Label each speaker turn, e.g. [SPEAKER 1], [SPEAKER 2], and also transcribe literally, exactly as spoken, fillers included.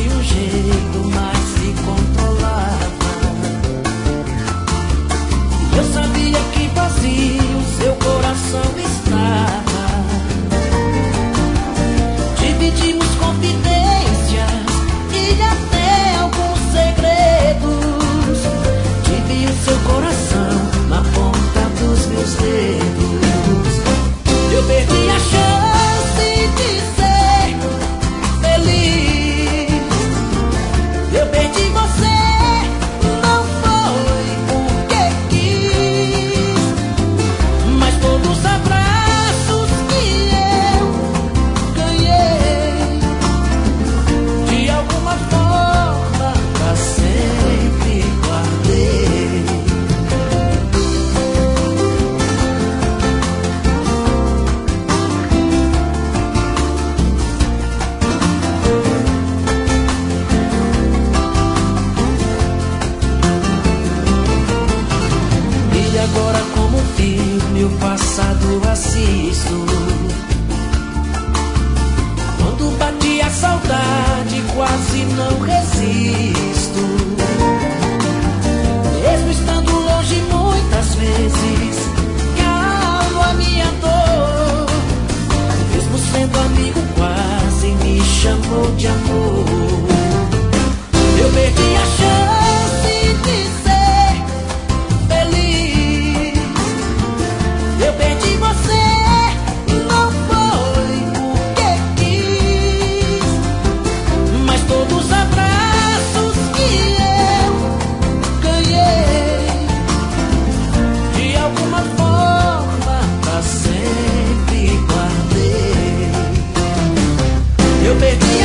[SPEAKER 1] de um jeito, mas se controlava. Eu sabia que vazio seu coração estava. Dividimos confidências e até alguns segredos. Tive o seu coração na ponta dos meus dedos. Eu perdi a chance de ser feliz. Eu perdi você, não foi porque quis, mas todos os abraços que eu ganhei, de alguma forma pra sempre guardei. E agora, como um filme, o passado assisto. Quando bate a saudade, quase não resisto. Mesmo estando longe muitas vezes, calo a minha dor. Mesmo sendo amigo, quase me chamou de amor. Eu perdi a chance de ser feliz. Eu perdi você, não foi porque quis, mas todos os abraços que eu ganhei, de alguma forma pra sempre guardei. Eu perdi